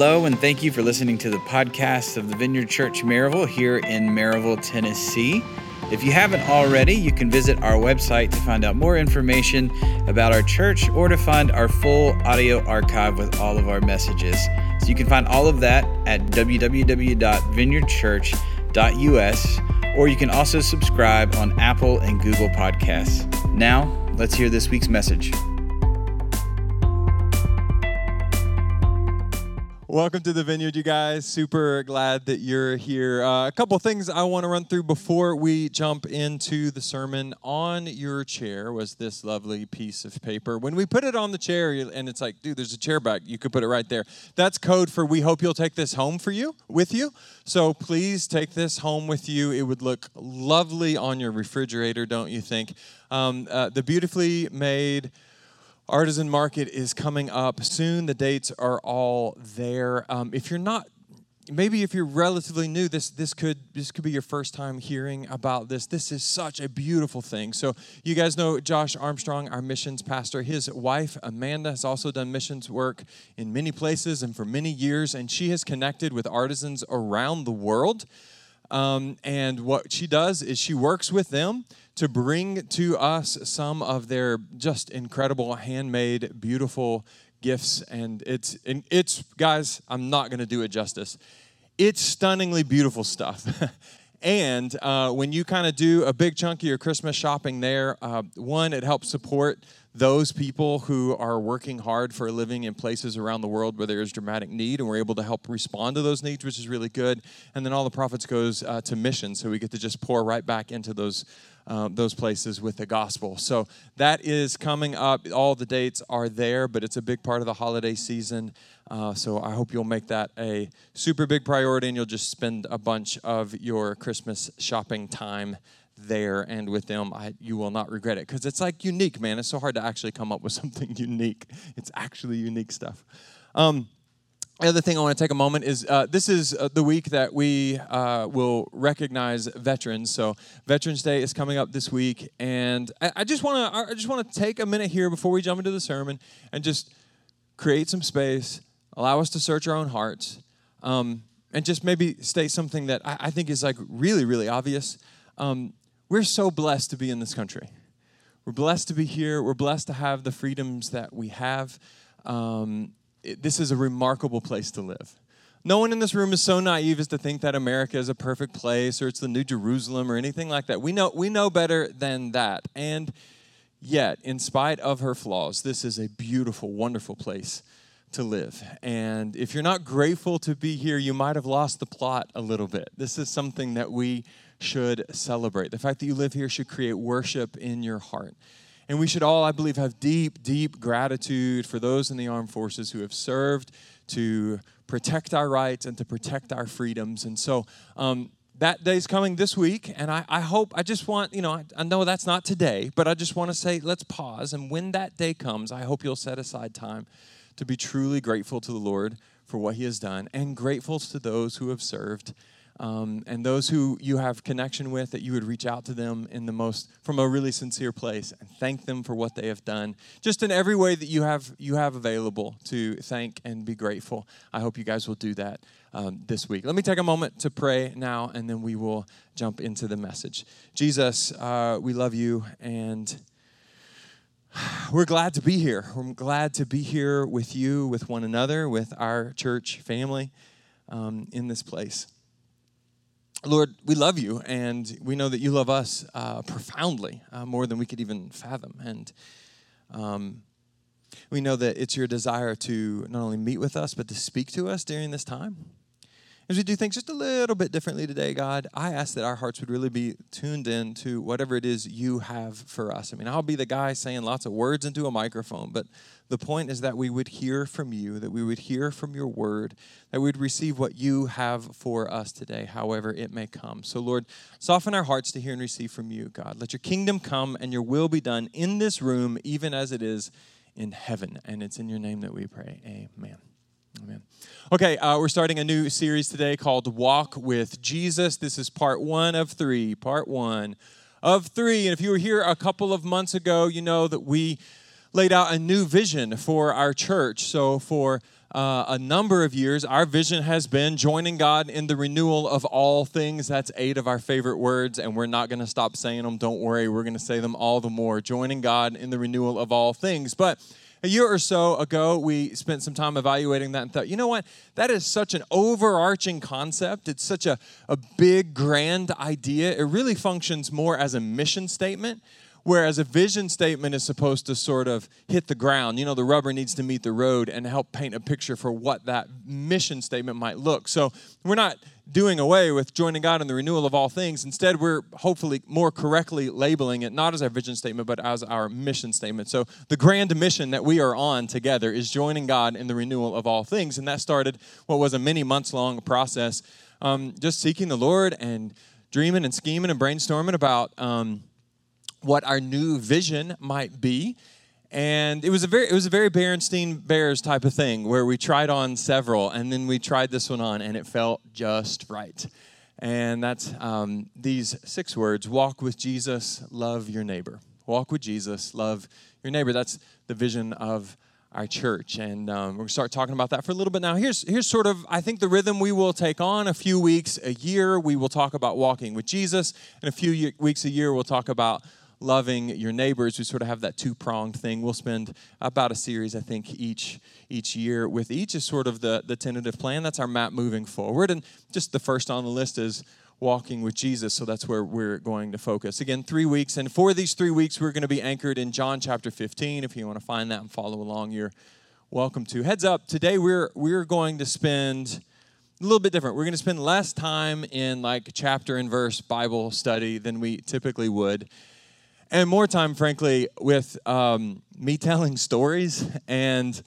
Hello, and thank you for listening to the podcast of the Vineyard Church Maryville here in Maryville, Tennessee. If you haven't already, you can visit our website to find out more information about our church or to find our full audio archive with all of our messages. So you can find all of that at www.vineyardchurch.us, or you can also subscribe on Apple and Google Podcasts. Now, let's hear this week's message. Welcome to the Vineyard, you guys. Super glad that you're here. A couple things I want to run through before we jump into the sermon. On your chair was this lovely piece of paper. When we put it on the chair, and it's like, dude, there's a chair back. You could put it right there. That's code for we hope you'll take this home with you. So please take this home with you. It would look lovely on your refrigerator, don't you think? The beautifully made Artisan Market is coming up soon. The dates are all there. If you're relatively new, this could be your first time hearing about this. This is such a beautiful thing. So you guys know Josh Armstrong, our missions pastor. His wife, Amanda, has also done missions work in many places and for many years, and she has connected with artisans around the world. And what she does is she works with them to bring to us some of their just incredible handmade, beautiful gifts. And it's guys, I'm not going to do it justice. It's stunningly beautiful stuff. And when you kind of do a big chunk of your Christmas shopping there, one, it helps support those people who are working hard for a living in places around the world where there is dramatic need, and we're able to help respond to those needs, which is really good. And then all the profits goes to missions, so we get to just pour right back into those places with the gospel. So that is coming up. All the dates are there, but it's a big part of the holiday season. So I hope you'll make that a super big priority, and you'll just spend a bunch of your Christmas shopping time there and with them. You will not regret it, because it's like unique, man. It's so hard to actually come up with something unique. It's actually unique stuff. The other thing I want to take a moment is this is the week that we will recognize veterans. So Veterans Day is coming up this week, and I just want to take a minute here before we jump into the sermon and just create some space, allow us to search our own hearts, and just maybe state something that I think is like really, really obvious. We're so blessed to be in this country. We're blessed to be here. We're blessed to have the freedoms that we have. This is a remarkable place to live. No one in this room is so naive as to think that America is a perfect place or it's the New Jerusalem or anything like that. We know better than that. And yet, in spite of her flaws, this is a beautiful, wonderful place to live. And if you're not grateful to be here, you might have lost the plot a little bit. This is something that we should celebrate. The fact that you live here should create worship in your heart. And we should all, I believe, have deep, deep gratitude for those in the armed forces who have served to protect our rights and to protect our freedoms. And so that day's coming this week, and I know that's not today, but I just want to say, let's pause. And when that day comes, I hope you'll set aside time to be truly grateful to the Lord for what He has done, and grateful to those who have served. And those who you have connection with, that you would reach out to them from a really sincere place and thank them for what they have done, just in every way that you have available to thank and be grateful. I hope you guys will do that this week. Let me take a moment to pray now, and then we will jump into the message. Jesus, we love you, and we're glad to be here. We're glad to be here with you, with one another, with our church family in this place. Lord, we love you, and we know that you love us profoundly, more than we could even fathom. And we know that it's your desire to not only meet with us, but to speak to us during this time. As we do things just a little bit differently today, God, I ask that our hearts would really be tuned in to whatever it is you have for us. I mean, I'll be the guy saying lots of words into a microphone, but the point is that we would hear from you, that we would hear from your word, that we would receive what you have for us today, however it may come. So, Lord, soften our hearts to hear and receive from you, God. Let your kingdom come and your will be done in this room, even as it is in heaven. And it's in your name that we pray. Amen. Amen. Okay, we're starting a new series today called Walk with Jesus. This is part one of three. And if you were here a couple of months ago, you know that we laid out a new vision for our church. So for a number of years, our vision has been joining God in the renewal of all things. That's 8 of our favorite words, and we're not going to stop saying them. Don't worry, we're going to say them all the more. Joining God in the renewal of all things. But a year or so ago, we spent some time evaluating that and thought, you know what? That is such an overarching concept. It's such a big, grand idea. It really functions more as a mission statement, whereas a vision statement is supposed to sort of hit the ground. You know, the rubber needs to meet the road and help paint a picture for what that mission statement might look. So we're not doing away with joining God in the renewal of all things. Instead, we're hopefully more correctly labeling it, not as our vision statement, but as our mission statement. So the grand mission that we are on together is joining God in the renewal of all things. And that started what was a many months long process, just seeking the Lord and dreaming and scheming and brainstorming about what our new vision might be. And it was a very Berenstain Bears type of thing where we tried on several, and then we tried this one on, and it felt just right. And that's these 6 words: walk with Jesus, love your neighbor. Walk with Jesus, love your neighbor. That's the vision of our church, and we're going to start talking about that for a little bit now. Here's sort of, I think, the rhythm we will take on. A few weeks a year, we will talk about walking with Jesus, and a few weeks a year, we'll talk about loving your neighbors. We sort of have that 2-pronged thing. We'll spend about a series, I think, each year with each is sort of the tentative plan. That's our map moving forward. And just the first on the list is walking with Jesus, so that's where we're going to focus. Again, 3 weeks, and for these 3 weeks, we're going to be anchored in John chapter 15. If you want to find that and follow along, you're welcome to. Heads up, today we're going to spend a little bit different. We're going to spend less time in like chapter and verse Bible study than we typically would. And more time, frankly, with me telling stories. And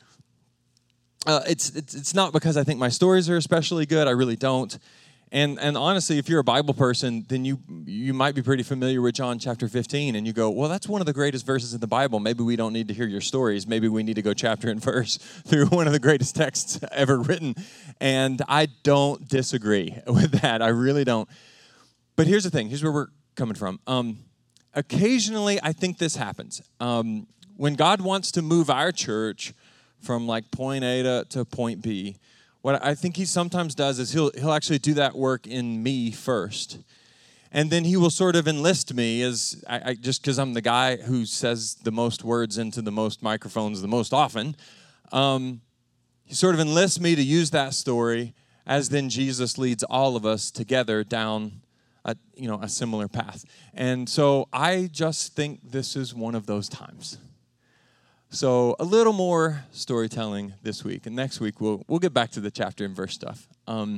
it's not because I think my stories are especially good. I really don't. And honestly, if you're a Bible person, then you might be pretty familiar with John chapter 15. And you go, well, that's one of the greatest verses in the Bible. Maybe we don't need to hear your stories. Maybe we need to go chapter and verse through one of the greatest texts ever written. And I don't disagree with that. I really don't. But here's the thing. Here's where we're coming from. Occasionally, I think this happens. When God wants to move our church from like point A to point B, what I think he sometimes does is he'll actually do that work in me first. And then he will sort of enlist me as, I just because I'm the guy who says the most words into the most microphones the most often, he sort of enlists me to use that story as then Jesus leads all of us together down a similar path. And so I just think this is one of those times. So a little more storytelling this week. And next week, we'll get back to the chapter and verse stuff.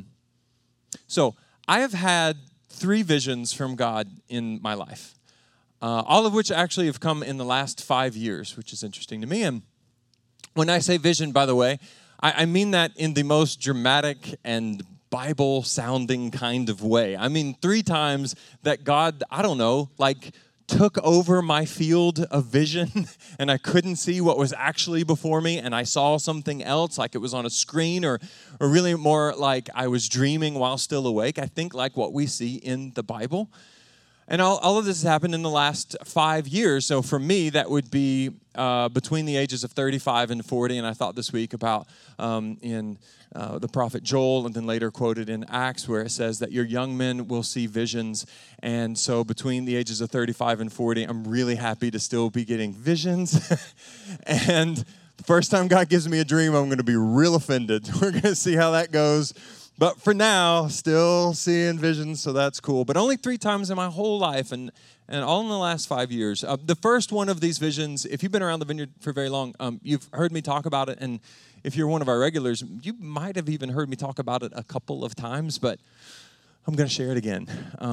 So I have had 3 visions from God in my life, all of which actually have come in the last 5 years, which is interesting to me. And when I say vision, by the way, I mean that in the most dramatic and Bible-sounding kind of way. I mean, 3 times that God, I don't know, like took over my field of vision and I couldn't see what was actually before me and I saw something else, like it was on a screen or really more like I was dreaming while still awake. I think like what we see in the Bible. And all of this has happened in the last 5 years. So for me, that would be between the ages of 35 and 40. And I thought this week about in the prophet Joel, and then later quoted in Acts, where it says that your young men will see visions. And so between the ages of 35 and 40, I'm really happy to still be getting visions. And the first time God gives me a dream, I'm going to be real offended. We're going to see how that goes. But for now, still seeing visions, so that's cool. But only 3 times in my whole life, and all in the last 5 years. The first one of these visions, if you've been around the Vineyard for very long, you've heard me talk about it. And if you're one of our regulars, you might have even heard me talk about it a couple of times, but I'm going to share it again.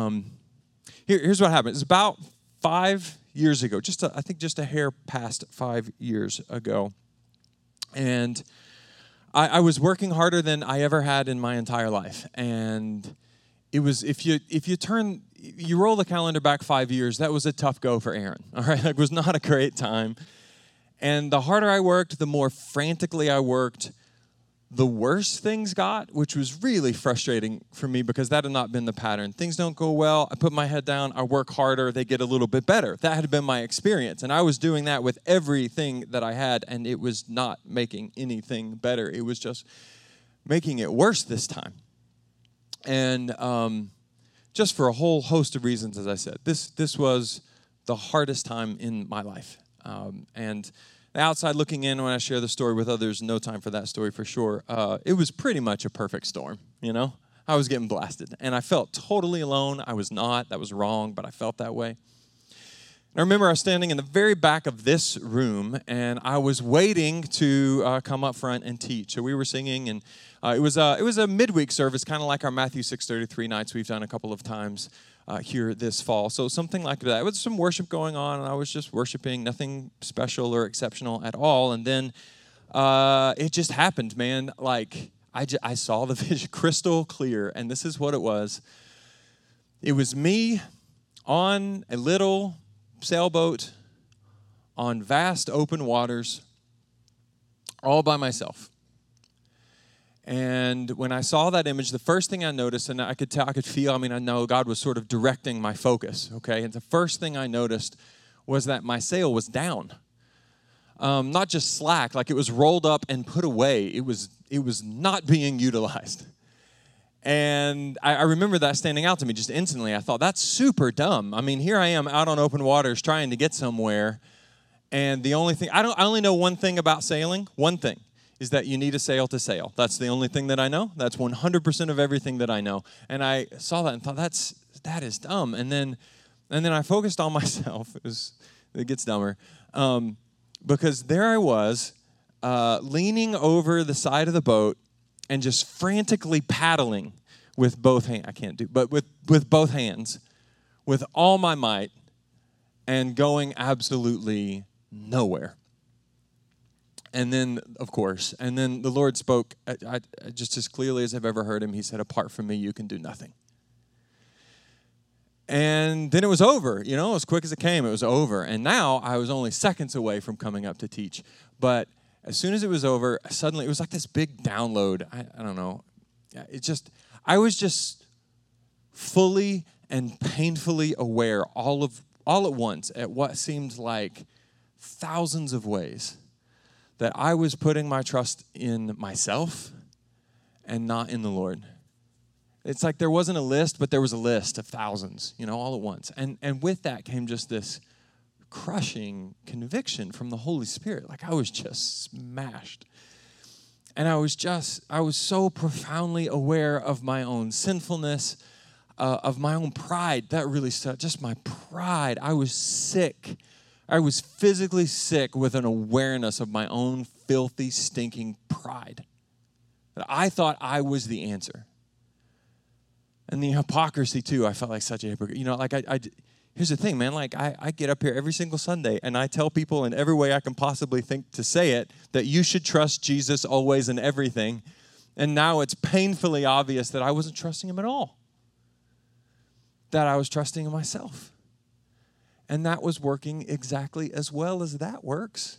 Here's what happened. It's about 5 years ago, I think just a hair past 5 years ago. And I was working harder than I ever had in my entire life. And it was, if you roll the calendar back 5 years, that was a tough go for Aaron. All right, it was not a great time. And the harder I worked, the more frantically I worked, the worse things got, which was really frustrating for me because that had not been the pattern. Things don't go well. I put my head down. I work harder. They get a little bit better. That had been my experience. And I was doing that with everything that I had, and it was not making anything better. It was just making it worse this time. And just for a whole host of reasons, as I said, this was the hardest time in my life. And the outside looking in, when I share the story with others, no time for that story for sure. It was pretty much a perfect storm, you know? I was getting blasted, and I felt totally alone. I was not. That was wrong, but I felt that way. And I remember I was standing in the very back of this room, and I was waiting to come up front and teach. So we were singing, and it was a midweek service, kind of like our Matthew 6:33 nights we've done a couple of times here this fall. So something like that. There was some worship going on, and I was just worshiping, nothing special or exceptional at all. And then it just happened, man. Like, I saw the vision crystal clear, and this is what it was. It was me on a little sailboat on vast open waters, all by myself. And when I saw that image, the first thing I noticed, and I could feel, I know God was sort of directing my focus, okay? And the first thing I noticed was that my sail was down. Not just slack, like it was rolled up and put away. It was not being utilized. And I remember that standing out to me just instantly. I thought, that's super dumb. I mean, here I am out on open waters trying to get somewhere, and the only thing, I only know one thing about sailing, one thing. Is that you need a sail to sail. That's the only thing that I know. That's 100% of everything that I know. And I saw that and thought, that is dumb. And then I focused on myself. It gets dumber. Because there I was, leaning over the side of the boat and just frantically paddling with both hands. I can't do, but with both hands, with all my might, and going absolutely nowhere. And then, of course, the Lord spoke just as clearly as I've ever heard him. He said, apart from me, you can do nothing. And then it was over, as quick as it came, it was over. And now I was only seconds away from coming up to teach. But as soon as it was over, suddenly it was like this big download. I don't know. I was just fully and painfully aware all at once at what seemed like thousands of ways that I was putting my trust in myself and not in the Lord. It's like there wasn't a list, but there was a list of thousands, all at once. And with that came just this crushing conviction from the Holy Spirit. Like I was just smashed. And I was so profoundly aware of my own sinfulness, of my own pride. That really stuck, just my pride. I was sick. I was physically sick with an awareness of my own filthy, stinking pride. That I thought I was the answer. And the hypocrisy, too. I felt like such a hypocrite. Here's the thing, man. Like, I get up here every single Sunday, and I tell people in every way I can possibly think to say it, that you should trust Jesus always in everything. And now it's painfully obvious that I wasn't trusting him at all. That I was trusting in myself. And that was working exactly as well as that works.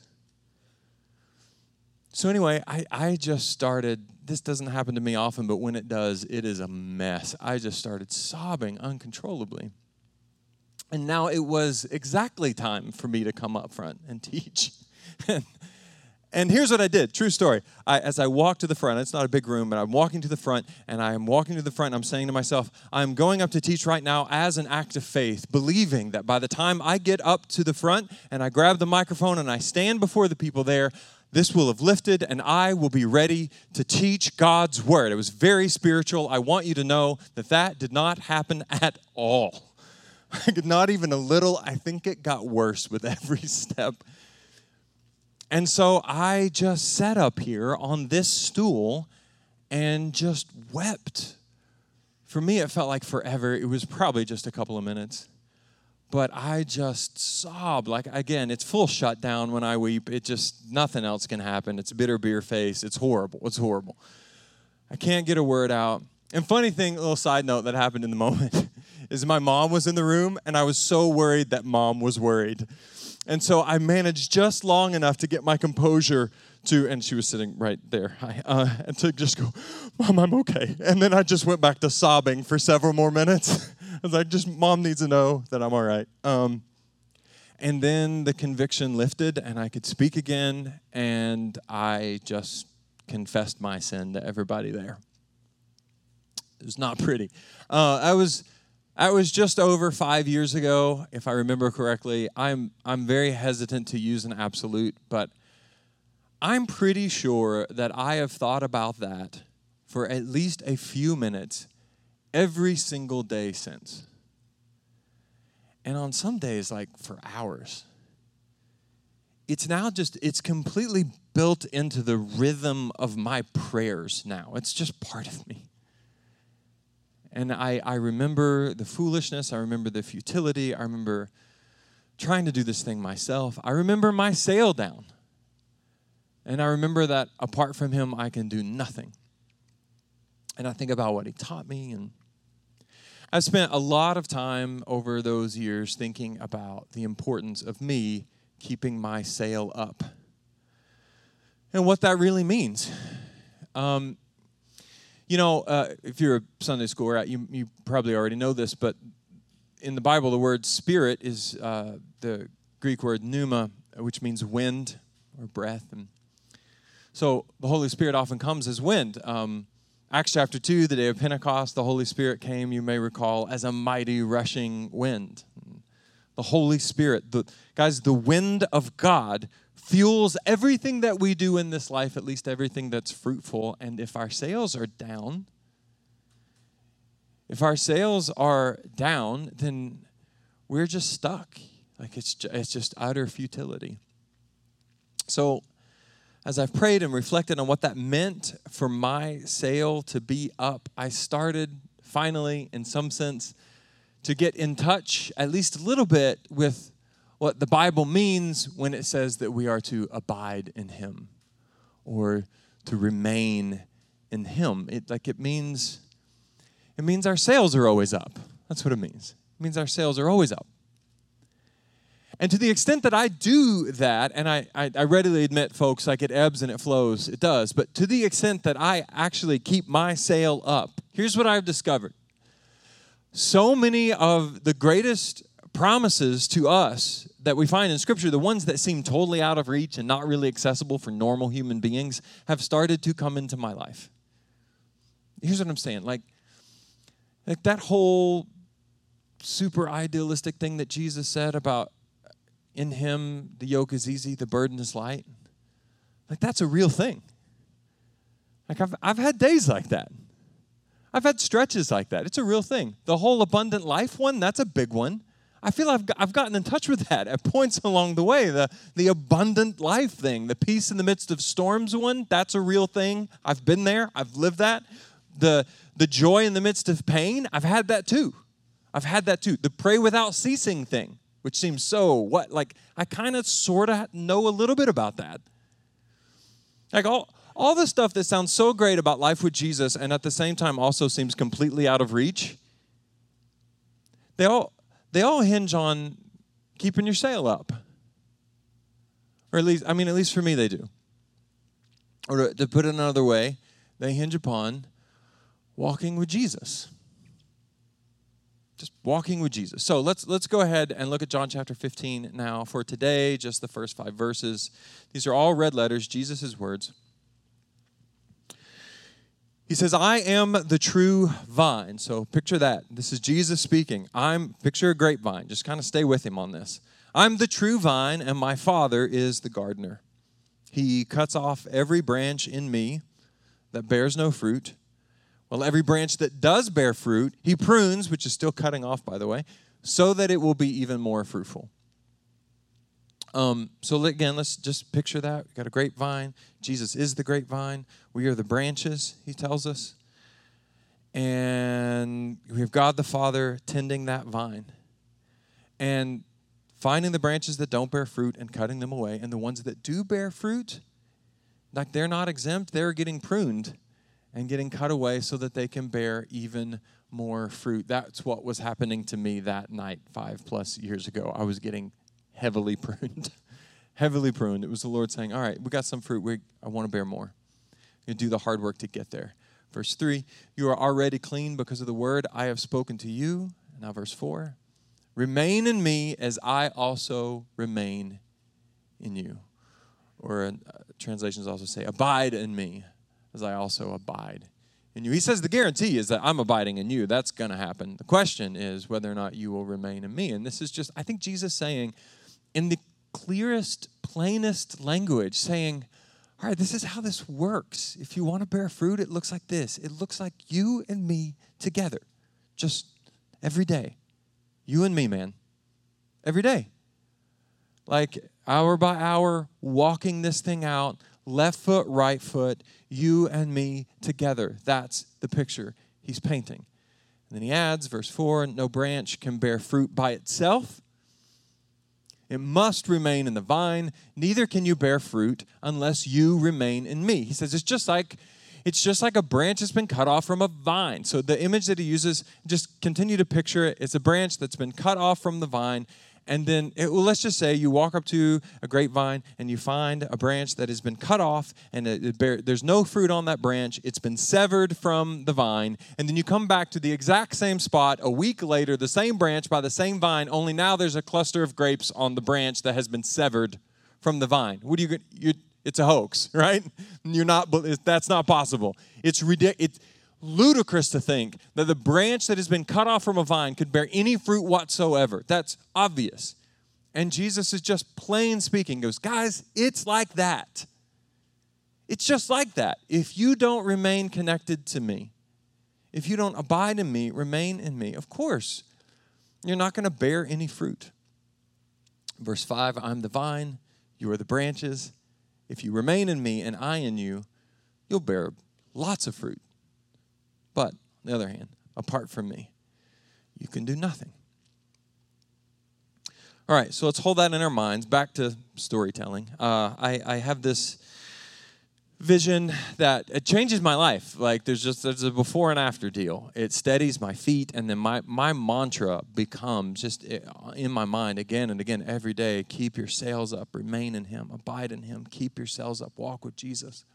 So anyway, I just started, this doesn't happen to me often, but when it does, it is a mess. I just started sobbing uncontrollably. And now it was exactly time for me to come up front and teach. And here's what I did. True story. As I walked to the front, it's not a big room, but I'm walking to the front, and I'm saying to myself, I'm going up to teach right now as an act of faith, believing that by the time I get up to the front and I grab the microphone and I stand before the people there, this will have lifted and I will be ready to teach God's word. It was very spiritual. I want you to know that did not happen at all. Not even a little. I think it got worse with every step. And so I just sat up here on this stool and just wept. For me, it felt like forever. It was probably just a couple of minutes. But I just sobbed. Like, again, it's full shutdown when I weep. Nothing else can happen. It's bitter beer face. It's horrible. It's horrible. I can't get a word out. And funny thing, a little side note that happened in the moment, is my mom was in the room, and I was so worried that mom was worried. And so I managed just long enough to get my composure and she was sitting right there, and to just go, Mom, I'm okay. And then I just went back to sobbing for several more minutes. I was like, Mom needs to know that I'm all right. And then the conviction lifted, and I could speak again, and I just confessed my sin to everybody there. It was not pretty. I was just over 5 years ago, if I remember correctly. I'm very hesitant to use an absolute, but I'm pretty sure that I have thought about that for at least a few minutes every single day since. And on some days, like for hours. It's completely built into the rhythm of my prayers now. It's just part of me. And I remember the foolishness. I remember the futility. I remember trying to do this thing myself. I remember my sail down. And I remember that apart from him, I can do nothing. And I think about what he taught me. And I've spent a lot of time over those years thinking about the importance of me keeping my sail up and what that really means. If you're a Sunday school rat, you probably already know this, but in the Bible, the word spirit is the Greek word pneuma, which means wind or breath. And so the Holy Spirit often comes as wind. Acts chapter 2, the day of Pentecost, the Holy Spirit came, you may recall, as a mighty rushing wind. The Holy Spirit, the wind of God fuels everything that we do in this life, at least everything that's fruitful. And if our sails are down, then we're just stuck. Like it's just utter futility. So as I've prayed and reflected on what that meant for my sail to be up, I started finally, in some sense, to get in touch, at least a little bit, with what the Bible means when it says that we are to abide in him or to remain in him. It means our sails are always up. That's what it means. It means our sails are always up. And to the extent that I do that, and I readily admit, folks, like it ebbs and it flows, it does, but to the extent that I actually keep my sail up, here's what I've discovered. So many of the greatest promises to us that we find in Scripture, the ones that seem totally out of reach and not really accessible for normal human beings, have started to come into my life. Here's what I'm saying. Like that whole super idealistic thing that Jesus said about in him the yoke is easy, the burden is light. Like that's a real thing. Like I've had days like that. I've had stretches like that. It's a real thing. The whole abundant life one, that's a big one. I feel I've gotten in touch with that at points along the way. The abundant life thing, the peace in the midst of storms one, that's a real thing. I've been there. I've lived that. The joy in the midst of pain, I've had that too. The pray without ceasing thing, which seems so I kind of sort of know a little bit about that. Like all the stuff that sounds so great about life with Jesus and at the same time also seems completely out of reach, they all hinge on keeping your sail up. Or at least for me they do. Or to put it another way, they hinge upon walking with Jesus. Just walking with Jesus. So let's go ahead and look at John chapter 15 now. For today, just the first 5 verses. These are all red letters, Jesus' words. He says, I am the true vine. So picture that. This is Jesus speaking. Picture a grapevine. Just kind of stay with him on this. I'm the true vine, and my Father is the gardener. He cuts off every branch in me that bears no fruit. Well, every branch that does bear fruit, he prunes, which is still cutting off, by the way, so that it will be even more fruitful. So again, let's just picture that. We've got a grapevine. Jesus is the grapevine. We are the branches, he tells us. And we have God the Father tending that vine. And finding the branches that don't bear fruit and cutting them away. And the ones that do bear fruit, like they're not exempt, they're getting pruned and getting cut away so that they can bear even more fruit. That's what was happening to me that night 5+ years ago. I was getting heavily pruned. heavily pruned. It was the Lord saying, all right, we got some fruit. I want to bear more. You do the hard work to get there. Verse 3, you are already clean because of the word I have spoken to you. Now verse 4, remain in me as I also remain in you. Or translations also say, abide in me as I also abide in you. He says the guarantee is that I'm abiding in you. That's going to happen. The question is whether or not you will remain in me. And this is just, I think Jesus saying in the clearest, plainest language, saying, all right, this is how this works. If you want to bear fruit, it looks like this. It looks like you and me together, just every day. You and me, man. Every day. Like hour by hour, walking this thing out, left foot, right foot, you and me together. That's the picture he's painting. And then he adds, verse 4, no branch can bear fruit by itself. It must remain in the vine. Neither can you bear fruit unless you remain in me. He says it's just like a branch that's been cut off from a vine. So the image that he uses, just continue to picture it. It's a branch that's been cut off from the vine. And then, let's just say you walk up to a grapevine and you find a branch that has been cut off and there's no fruit on that branch. It's been severed from the vine. And then you come back to the exact same spot a week later, the same branch by the same vine, only now there's a cluster of grapes on the branch that has been severed from the vine. What do it's a hoax, right? That's not possible. It's ridiculous. Ludicrous to think that the branch that has been cut off from a vine could bear any fruit whatsoever. That's obvious. And Jesus is just plain speaking, goes, guys, it's like that. It's just like that. If you don't remain connected to me, if you don't abide in me, remain in me, of course, you're not going to bear any fruit. Verse 5, I'm the vine, you are the branches. If you remain in me and I in you, you'll bear lots of fruit. But, on the other hand, apart from me, you can do nothing. All right, so let's hold that in our minds. Back to storytelling. I have this vision that it changes my life. Like there's a before and after deal. It steadies my feet, and then my mantra becomes just in my mind again and again every day, keep your sails up, remain in him, abide in him, keep your sails up, walk with Jesus.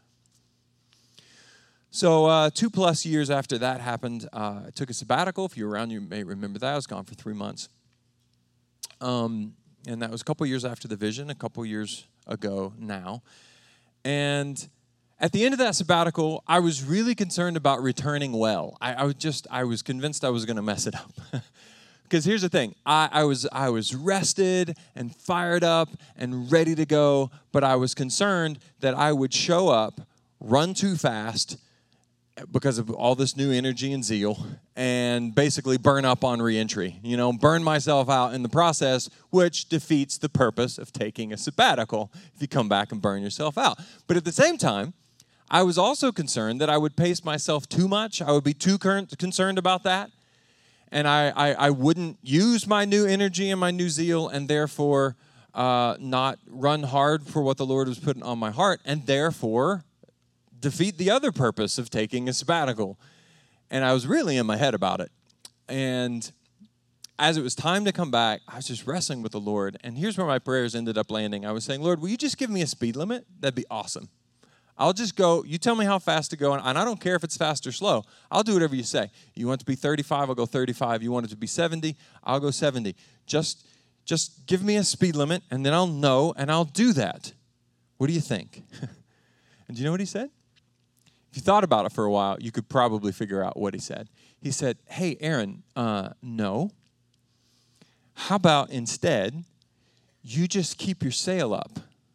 So 2+ years after that happened, I took a sabbatical. If you're around, you may remember that. I was gone for 3 months. And that was a couple years after the vision, a couple years ago now. And at the end of that sabbatical, I was really concerned about returning well. I was convinced I was going to mess it up. Because here's the thing, I was rested and fired up and ready to go, but I was concerned that I would show up, run too fast, because of all this new energy and zeal, and basically burn up on reentry, burn myself out in the process, which defeats the purpose of taking a sabbatical if you come back and burn yourself out. But at the same time, I was also concerned that I would pace myself too much. I would be too concerned about that, and I wouldn't use my new energy and my new zeal, and therefore not run hard for what the Lord was putting on my heart, and therefore defeat the other purpose of taking a sabbatical. And I was really in my head about it. And as it was time to come back, I was just wrestling with the Lord. And here's where my prayers ended up landing. I was saying, Lord, will you just give me a speed limit? That'd be awesome. I'll just go. You tell me how fast to go. And I don't care if it's fast or slow. I'll do whatever you say. You want it to be 35, I'll go 35. You want it to be 70, I'll go 70. Just give me a speed limit, and then I'll know, and I'll do that. What do you think? And do you know what he said? If you thought about it for a while, you could probably figure out what he said. He said, hey, Aaron, no. How about instead, you just keep your sail up.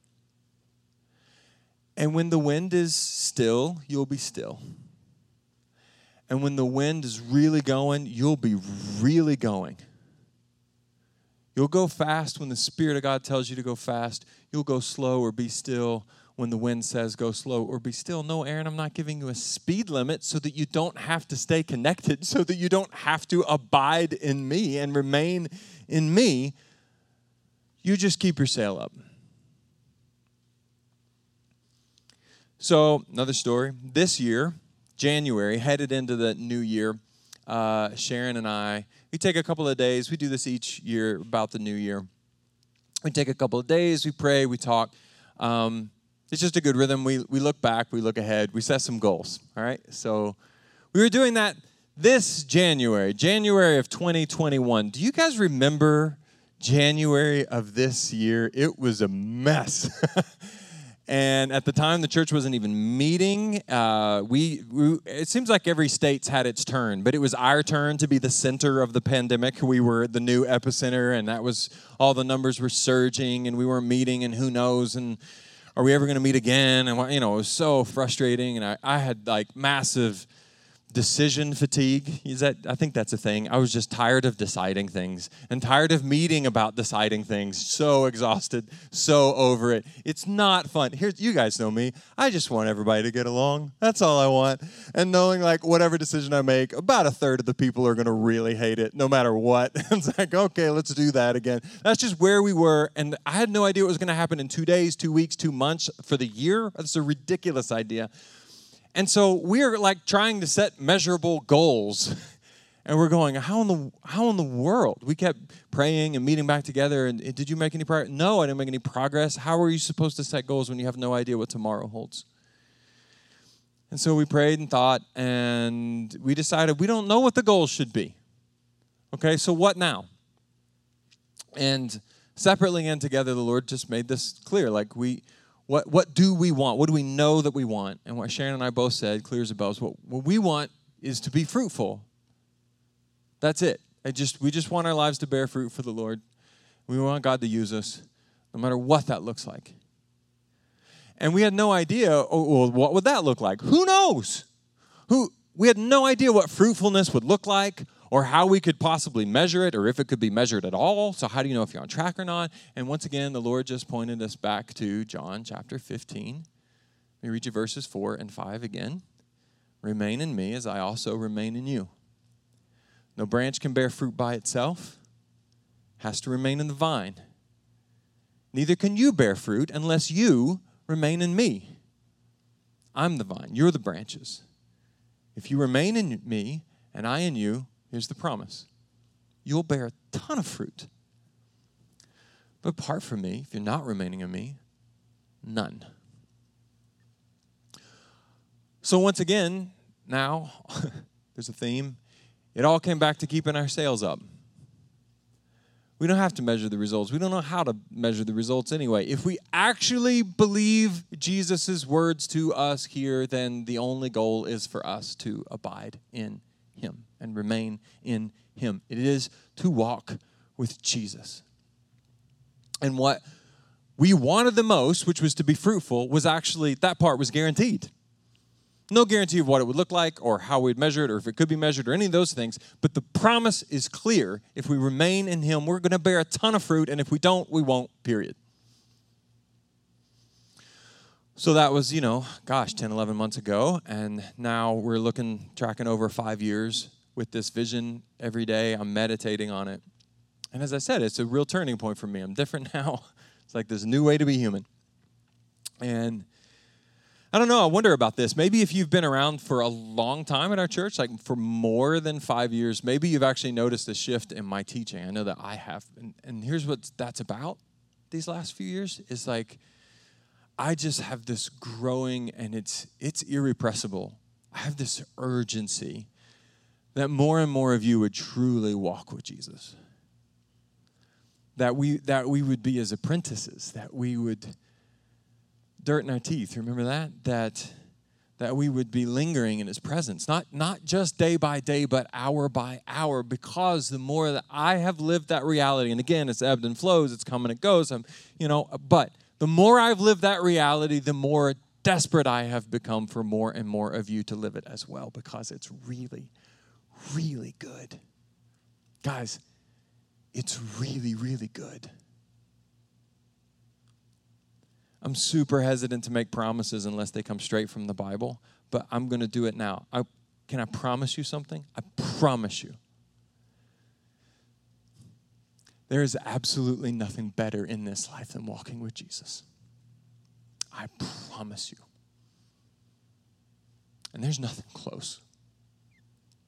And when the wind is still, you'll be still. And when the wind is really going, you'll be really going. You'll go fast when the Spirit of God tells you to go fast. You'll go slow or be still when the wind says go slow or be still. No, Aaron, I'm not giving you a speed limit so that you don't have to stay connected, so that you don't have to abide in me and remain in me. You just keep your sail up. So, another story. This year, January, headed into the new year, Sharon and I, we take a couple of days. We do this each year about the new year. We take a couple of days, we pray, we talk. It's just a good rhythm. We look back, we look ahead, we set some goals, all right? So we were doing that this January of 2021. Do you guys remember January of this year? It was a mess. And at the time, the church wasn't even meeting. It seems like every state's had its turn, but it was our turn to be the center of the pandemic. We were the new epicenter, and that was all the numbers were surging, and we weren't meeting, and who knows, and are we ever going to meet again? And it was so frustrating, and I had like massive decision fatigue. I think that's a thing. I was just tired of deciding things and tired of meeting about deciding things. So exhausted, so over it. It's not fun. You guys know me. I just want everybody to get along. That's all I want. And knowing like whatever decision I make, about a third of the people are going to really hate it, no matter what. It's like, okay, let's do that again. That's just where we were. And I had no idea what was going to happen in 2 days, 2 weeks, 2 months for the year. That's a ridiculous idea. And so we're like trying to set measurable goals, and we're going, how in the world? We kept praying and meeting back together, and did you make any progress? No, I didn't make any progress. How are you supposed to set goals when you have no idea what tomorrow holds? And so we prayed and thought, and we decided we don't know what the goals should be. Okay, so what now? And separately and together, the Lord just made this clear, like What do we want? What do we know that we want? And what Sharon and I both said, clear as a bell, is what we want is to be fruitful. That's it. We just want our lives to bear fruit for the Lord. We want God to use us, no matter what that looks like. And we had no idea, well, what would that look like? Who knows? We had no idea what fruitfulness would look like, or how we could possibly measure it, or if it could be measured at all. So how do you know if you're on track or not? And once again, the Lord just pointed us back to John chapter 15. Let me read you verses 4 and 5 again. Remain in me as I also remain in you. No branch can bear fruit by itself. Has to remain in the vine. Neither can you bear fruit unless you remain in me. I'm the vine. You're the branches. If you remain in me and I in you, here's the promise. You'll bear a ton of fruit. But apart from me, if you're not remaining in me, none. So once again, now, there's a theme. It all came back to keeping our sails up. We don't have to measure the results. We don't know how to measure the results anyway. If we actually believe Jesus' words to us here, then the only goal is for us to abide in Him and remain in Him. It is to walk with Jesus. And what we wanted the most, which was to be fruitful, was actually, that part was guaranteed. No guarantee of what it would look like or how we'd measure it or if it could be measured or any of those things. But the promise is clear. If we remain in Him, we're going to bear a ton of fruit. And if we don't, we won't, period. So that was, 10, 11 months ago. And now we're tracking over 5 years with this vision every day. I'm meditating on it. And as I said, it's a real turning point for me. I'm different now. It's like this new way to be human. And I don't know, I wonder about this. Maybe if you've been around for a long time at our church, like for more than 5 years, maybe you've actually noticed a shift in my teaching. I know that I have. And here's what that's about these last few years, is like, I just have this growing, and it's irrepressible. I have this urgency that more and more of you would truly walk with Jesus. That we would be as apprentices, that we would dirt in our teeth, remember that? That we would be lingering in His presence, not just day by day, but hour by hour, because the more that I have lived that reality, and again, it's ebbed and flows, it's come and it goes, but the more I've lived that reality, the more desperate I have become for more and more of you to live it as well, because it's really, really good. Guys, it's really, really good. I'm super hesitant to make promises unless they come straight from the Bible, but I'm going to do it now. Can I promise you something? I promise you. There is absolutely nothing better in this life than walking with Jesus. I promise you. And there's nothing close.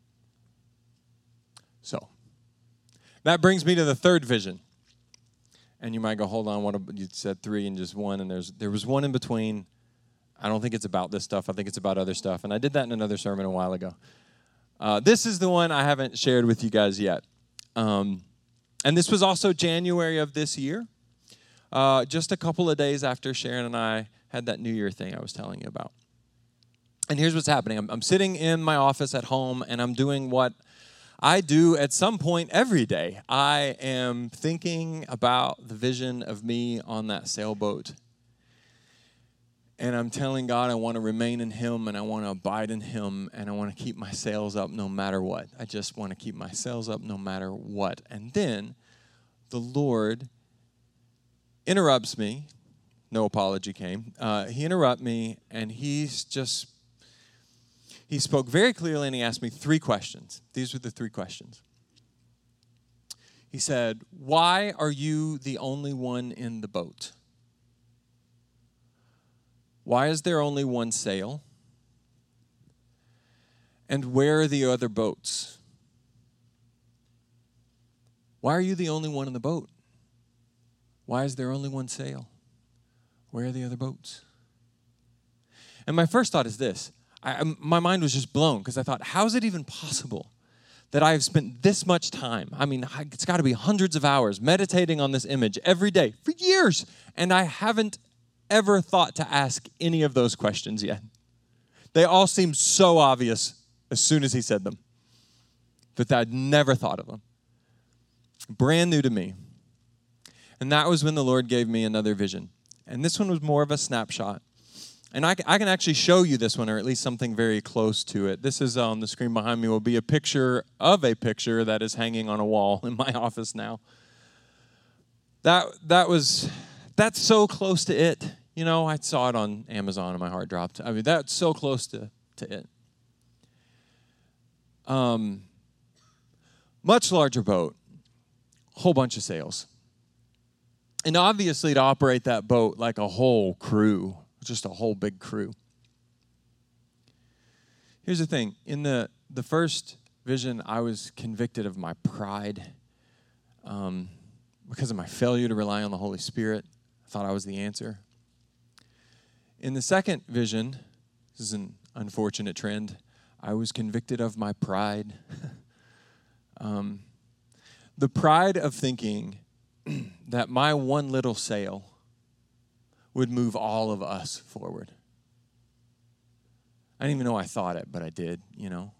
So, that brings me to the third vision. And you might go, hold on, you said 3 and just 1, and there was one in between. I don't think it's about this stuff. I think it's about other stuff. And I did that in another sermon a while ago. This is the one I haven't shared with you guys yet. And this was also January of this year, just a couple of days after Sharon and I had that New Year thing I was telling you about. And here's what's happening. I'm sitting in my office at home, and I'm doing what I do at some point every day. I am thinking about the vision of me on that sailboat. And I'm telling God I want to remain in Him, and I want to abide in Him, and I want to keep my sails up no matter what. I just want to keep my sails up no matter what. And then the Lord interrupts me. No apology came. He interrupted me, and He spoke very clearly, and He asked me 3 questions. These were the 3 questions. He said, why are you the only one in the boat? Why is there only one sail? And where are the other boats? Why are you the only one in the boat? Why is there only one sail? Where are the other boats? And my first thought is this. My mind was just blown because I thought, how is it even possible that I have spent this much time? I mean, it's got to be hundreds of hours meditating on this image every day for years, and I haven't ever thought to ask any of those questions yet. They all seemed so obvious as soon as he said them that I'd never thought of them. Brand new to me. And that was when the Lord gave me another vision. And this one was more of a snapshot. And I can actually show you this one, or at least something very close to it. This is on the screen behind me will be a picture of a picture that is hanging on a wall in my office now. That's so close to it. You know, I saw it on Amazon and my heart dropped. I mean, that's so close to it. Much larger boat, whole bunch of sails. And obviously to operate that boat like a whole crew, just a whole big crew. Here's the thing. In the first vision, I was convicted of my pride because of my failure to rely on the Holy Spirit. I thought I was the answer. In the second vision, this is an unfortunate trend, I was convicted of my pride. The pride of thinking that my one little sail would move all of us forward. I didn't even know I thought it, but I did, you know.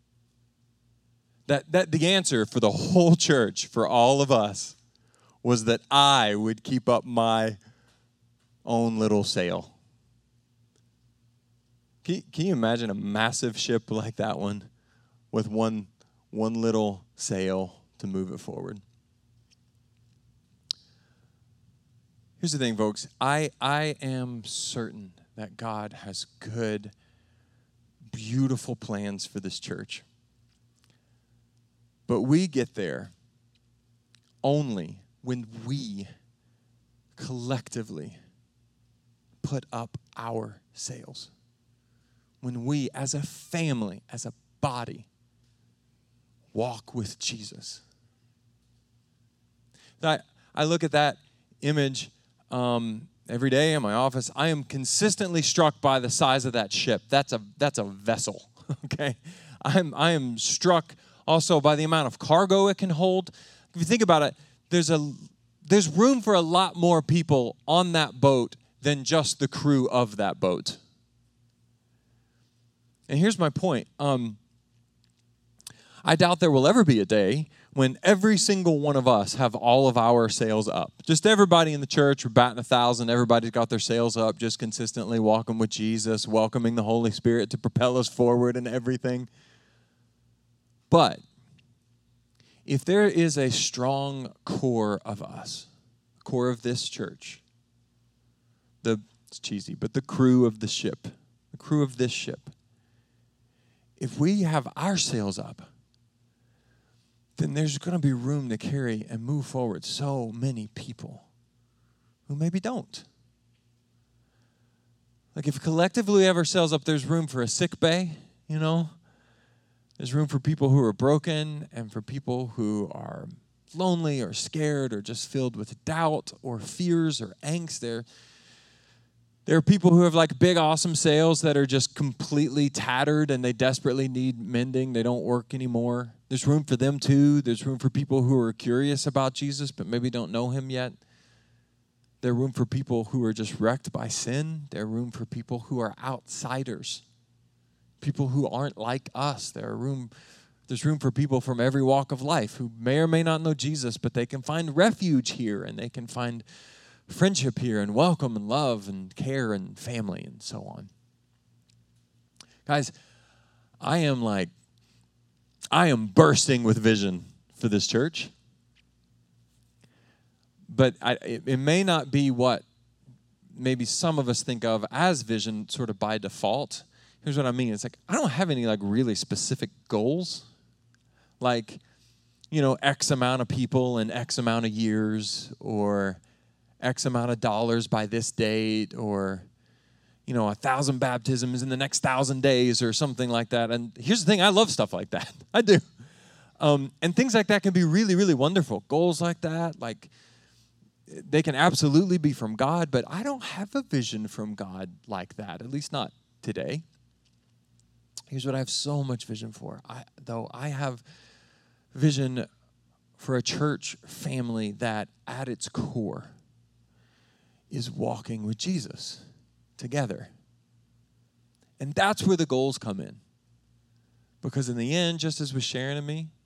That the answer for the whole church, for all of us, was that I would keep up my own little sail. Can you imagine a massive ship like that one with one little sail to move it forward? Here's the thing, folks. I am certain that God has good, beautiful plans for this church. But we get there only when we collectively put up our sails. When we, as a family, as a body, walk with Jesus. I look at that image every day in my office. I am consistently struck by the size of that ship. That's a vessel, okay? I am struck also by the amount of cargo it can hold. If you think about it, there's room for a lot more people on that boat than just the crew of that boat. And here's my point. I doubt there will ever be a day when every single one of us have all of our sails up. Just everybody in the church, we're batting 1,000. Everybody's got their sails up, just consistently walking with Jesus, welcoming the Holy Spirit to propel us forward and everything. But if there is a strong core of us, core of this church, it's cheesy, but the crew of the ship, the crew of this ship, if we have our sails up, then there's going to be room to carry and move forward so many people who maybe don't. Like if collectively we have our sails up, there's room for a sick bay, you know. There's room for people who are broken and for people who are lonely or scared or just filled with doubt or fears or angst. There are people who have like big, awesome sails that are just completely tattered and they desperately need mending. They don't work anymore. There's room for them too. There's room for people who are curious about Jesus but maybe don't know him yet. There's room for people who are just wrecked by sin. There's room for people who are outsiders, people who aren't like us. There's room for people from every walk of life who may or may not know Jesus, but they can find refuge here and they can find friendship here and welcome and love and care and family and so on. Guys, I am bursting with vision for this church. But it may not be what maybe some of us think of as vision sort of by default. Here's what I mean. It's like I don't have any like really specific goals. Like, X amount of people in X amount of years or X amount of dollars by this date or, 1,000 baptisms in the next 1,000 days or something like that. And here's the thing. I love stuff like that. I do. And things like that can be really, really wonderful. Goals like that, like they can absolutely be from God, but I don't have a vision from God like that, at least not today. Here's what I have so much vision for. I have vision for a church family that at its core is walking with Jesus together. And that's where the goals come in. Because in the end, just as with Sharon and me,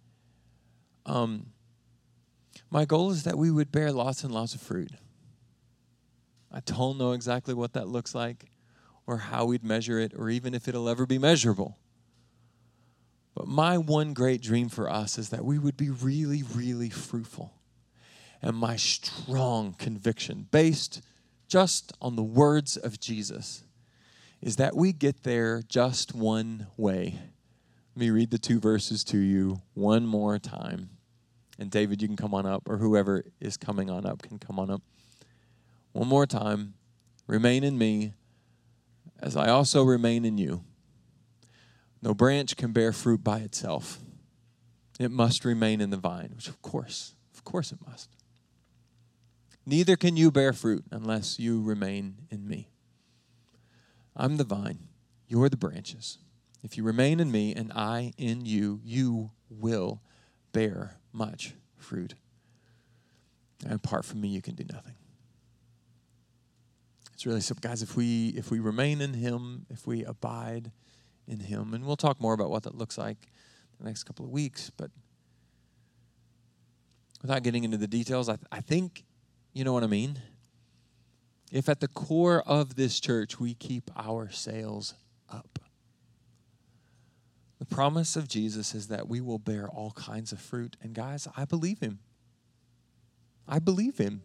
my goal is that we would bear lots and lots of fruit. I don't know exactly what that looks like or how we'd measure it or even if it'll ever be measurable. But my one great dream for us is that we would be really, really fruitful. And my strong conviction, based just on the words of Jesus, is that we get there just one way. Let me read the 2 verses to you one more time. And David, you can come on up, or whoever is coming on up can come on up. One more time. Remain in me, as I also remain in you. No branch can bear fruit by itself. It must remain in the vine, which of course it must. Neither can you bear fruit unless you remain in me. I'm the vine, you're the branches. If you remain in me and I in you, you will bear much fruit. And apart from me, you can do nothing. It's really simple, guys. If we remain in him, if we abide in him, and we'll talk more about what that looks like in the next couple of weeks, but without getting into the details, I think you know what I mean. If at the core of this church we keep our sails up, the promise of Jesus is that we will bear all kinds of fruit. And guys, I believe him. I believe him.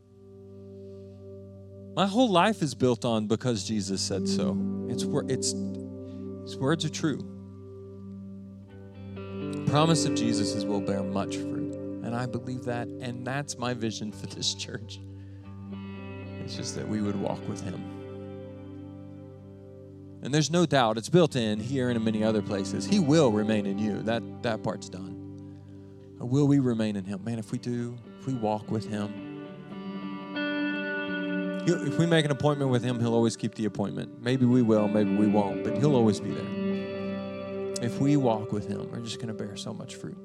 My whole life is built on because Jesus said so. His words are true. The promise of Jesus is we'll bear much fruit. And I believe that. And that's my vision for this church. It's just that we would walk with him. And there's no doubt, it's built in here and in many other places. He will remain in you. That part's done. Will we remain in him? Man, if we do, if we walk with him, if we make an appointment with him, he'll always keep the appointment. Maybe we will, maybe we won't, but he'll always be there. If we walk with him, we're just going to bear so much fruit.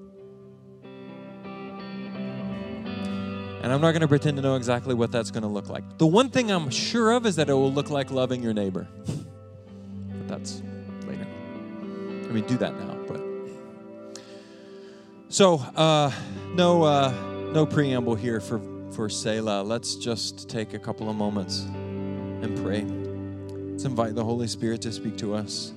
And I'm not going to pretend to know exactly what that's going to look like. The one thing I'm sure of is that it will look like loving your neighbor. That's later. I mean, do that now, but. So, no preamble here for Selah. Let's just take a couple of moments and pray. Let's invite the Holy Spirit to speak to us.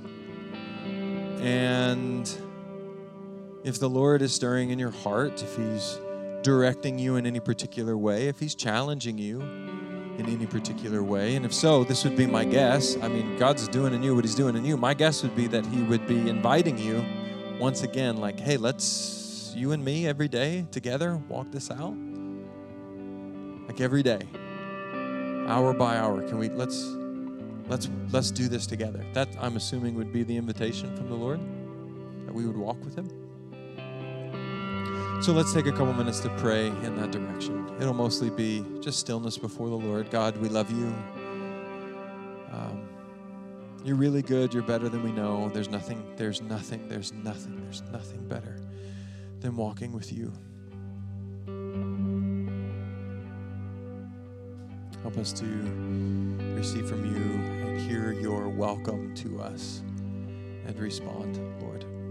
And if the Lord is stirring in your heart, if he's directing you in any particular way, if he's challenging you in any particular way. And if so, this would be my guess. I mean, God's doing in you what he's doing in you. My guess would be that he would be inviting you once again, like, hey, let's, you and me every day together, walk this out. Like every day, hour by hour, can we, let's do this together. That, I'm assuming, would be the invitation from the Lord, that we would walk with him. So let's take a couple minutes to pray in that direction. It'll mostly be just stillness before the Lord. God, we love you. You're really good. You're better than we know. There's nothing better than walking with you. Help us to receive from you and hear your welcome to us and respond, Lord.